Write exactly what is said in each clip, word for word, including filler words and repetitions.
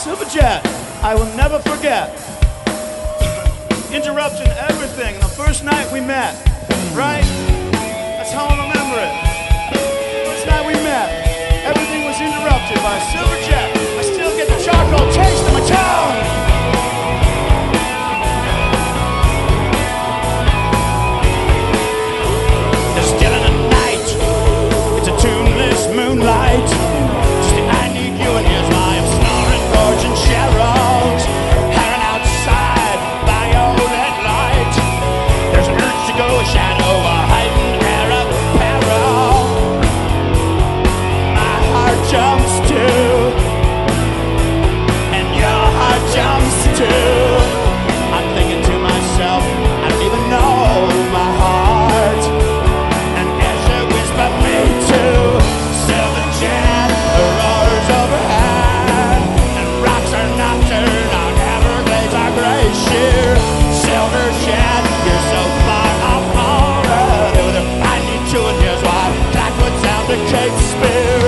Silverjet, I will never forget. Interrupting everything the first night we met, right? That's how I remember it. First night we met, everything was interrupted by Silverjet. I still get the charcoal taste in my tongue. There's still in the night, it's a tuneless moonlight. Just the I need you and here's why I'm snoring George and Cheryl's hanging outside by your red light. There's an urge to go a shadow, a heightened air of peril. My heart jumps too, and your heart jumps too. I'm thinking to myself, I don't even know my heart. And as you whisper me to Silverjet roars overhead, and rocks are nocturne on Everglades are gray sheer. Silverjet, you're so far off all road. I need you and here's why. Blackwood down to Cape Spear.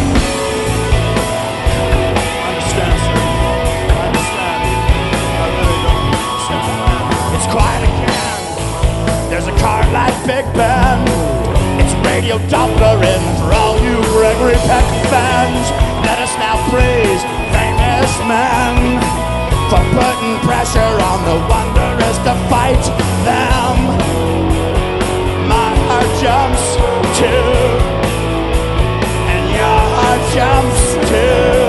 I understand, sir. I understand. I really don't understand. It's quiet again. There's a car like Big Ben. It's Radio Doppler-in for all you Gregory Peck fans. Let us now praise famous men for putting pressure on the wanderers to fight them. My heart jumps too, and your heart jumps too.